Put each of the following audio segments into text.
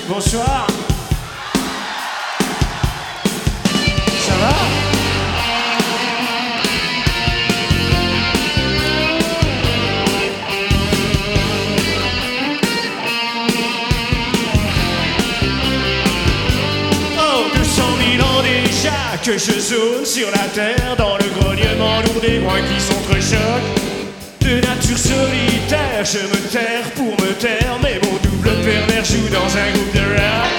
Bonsoir. Ça va? Oh, 200 000 ans déjà que je zone sur la terre, dans le grognement lourd des groins qui s'entrechoquent. De nature solitaire, je me terre pour me taire, mais mon double pervers joue dans un groupe de rap.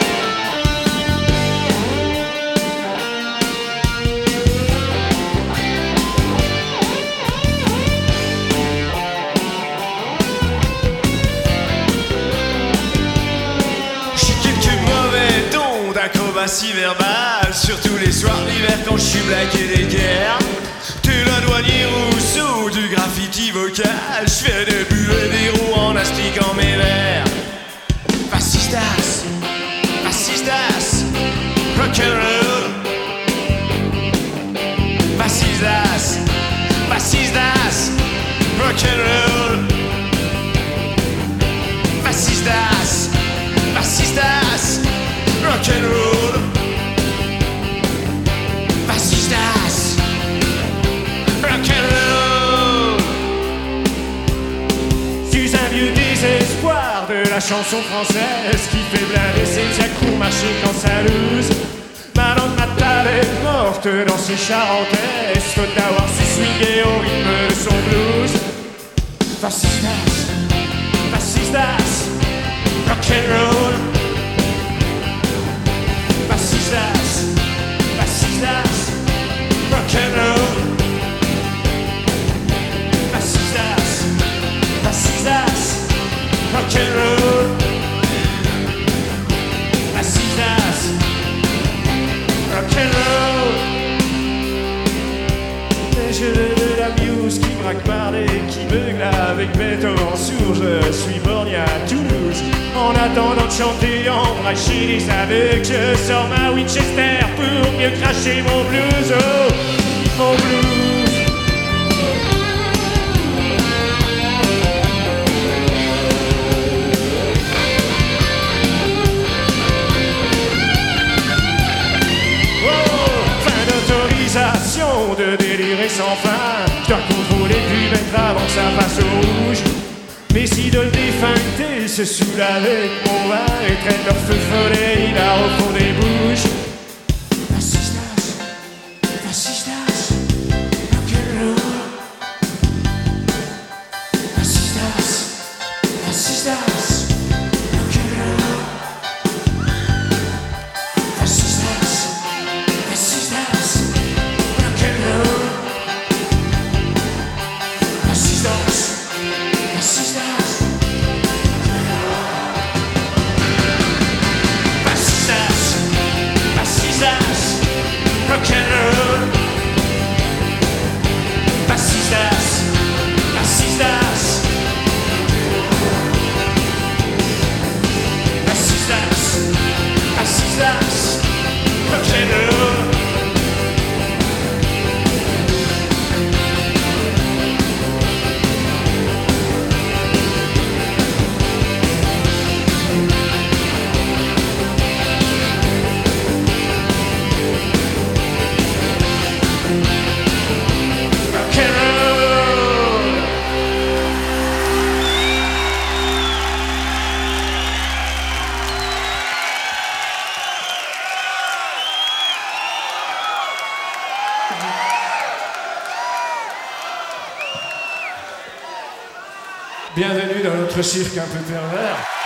J'ai quelques mauvais dons d'acrobatie verbale, surtout les soirs d'hiver quand je suis blagué des guerres. De la douanier Rousseau, du graffiti vocal, je fais des bulles et des roues en astiquant mes vers. Fascistas, fascistas, rock'n'roll. Fascistas, fascistas, rock'n'roll. Fascistas, fascistas, rock'n'roll. Fascistas, rock'n'roll. Suis un vieux désespoir de la chanson française qui fait blinder ses diacrous marcher quand ça loose. Ma langue natale est morte dans ses charentaises, faute d'avoir su swinguer au rythme de son blues. Fascistas, fascistas, rock'n'roll. Fascistas, fascistas, rock'n'roll. Fascistas, fascistas, rock'n'roll. Fascistas, rock'n'roll. Les jeux de la muse qui braquent et qui beugle avec Beethoven sourd, je suis borné à Toulouse. En attendant de chanter, embracher les aveugles, je sors ma Winchester pour mieux cracher mon blues. Oh, mon blues. De délirer sans fin, je dois contrôler puis mettre avant que ça passe au rouge. Mes idoles défunktées se saoulent avec mon vin et traînent leur feu follet hilar au fond des bouches. Fascistas, fascistas, rock'n'roll. Fascistas, fascistas, rock'n'roll. Fascistas, fascistas, rock'n'roll. Fascistas, fascistas, fascistas, fascistas, rock'n'roll. Fascistas, fascistas, fascistas, fascistas, rock'n'roll. Bienvenue dans notre cirque un peu pervers.